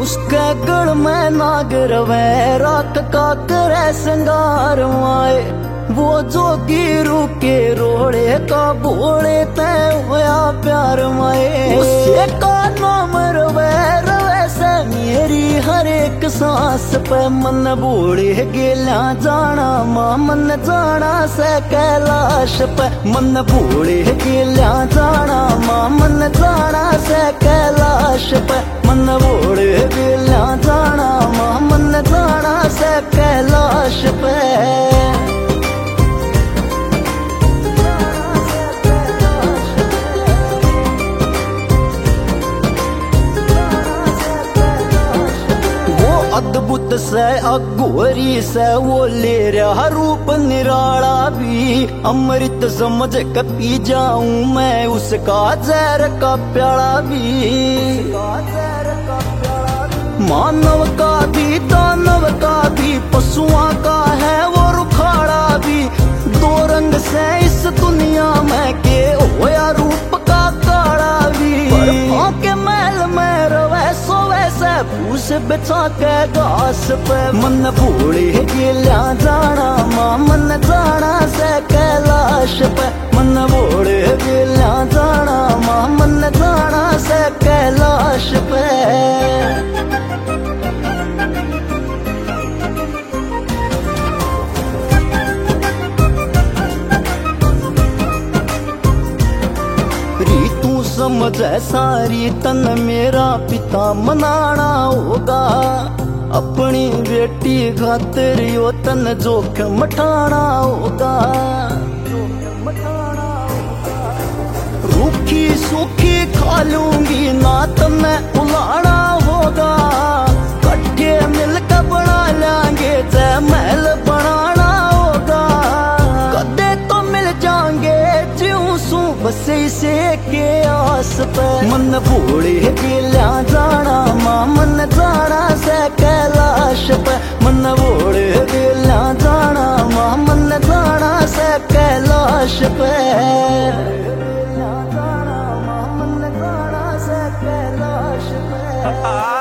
उसके गढ़ में नागर वे रात का करे संगार माए वो जोगी रुके रोड़े का बोले तय होया प्यार माए उससे का नाम रवे से मेरी हर एक सांस पे मन बोले गेला जाना मां मन जाना से कैलाश पे मन बोले गेला जाना मां मन जाना से कैलाश पे मन बोले गेला जाना मां मन जाना से कैलाश पे अद्भुत से अघोरी से वो ले रहा रूप निराला भी अमृत समझ के पी जाऊं मैं उसका जहर का प्याला भी मानव का भी दानव का भी पशुओं का है वो रुखाड़ा भी दो रंग से इस दुनिया में के होया रूप का काड़ा भी के महल में रवे सोवे से फूस बिछा के घास पे मन भूले गेला जाना मां मन जाना से कैलाश पे मन भूले गेला जाना मां मन जाना से कैलाश पे समझ सारी तन मेरा पिता मनाना होगा अपनी बेटी खातिर यो तन जोखिम उठाना होगा रूखी सूखी खा लूंगी ना तो मैं उलाना होगा कट्ठे मिलकर बना लेंगे जय महल बनाना होगा कदे तो मिल जाएंगे ज्यों सू बस इसे के आस पे मन भूले गेला जाना मां मन जाना से कैलाश पे मन भूले गेला जाना मां मन जाना से कैलाश पे मन जाना से कैलाश पे